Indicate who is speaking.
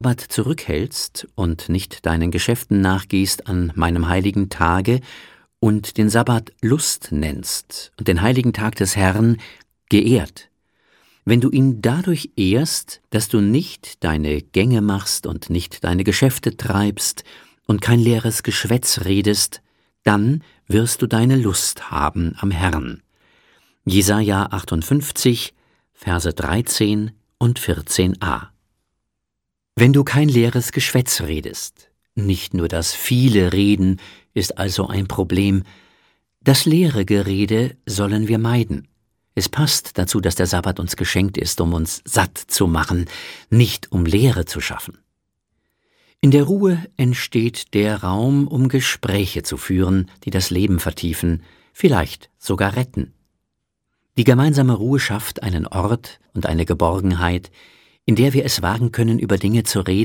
Speaker 1: Sabbat zurückhältst und nicht deinen Geschäften nachgehst an meinem heiligen Tage und den Sabbat Lust nennst und den heiligen Tag des Herrn geehrt, wenn du ihn dadurch ehrst, dass du nicht deine Gänge machst und nicht deine Geschäfte treibst und kein leeres Geschwätz redest, dann wirst du deine Lust haben am Herrn. Jesaja 58, Verse 13 und 14a. Wenn du kein leeres Geschwätz redest, nicht nur das viele Reden ist also ein Problem, das leere Gerede sollen wir meiden. Es passt dazu, dass der Sabbat uns geschenkt ist, um uns satt zu machen, nicht um Leere zu schaffen. In der Ruhe entsteht der Raum, um Gespräche zu führen, die das Leben vertiefen, vielleicht sogar retten. Die gemeinsame Ruhe schafft einen Ort und eine Geborgenheit, in der wir es wagen können, über Dinge zu reden,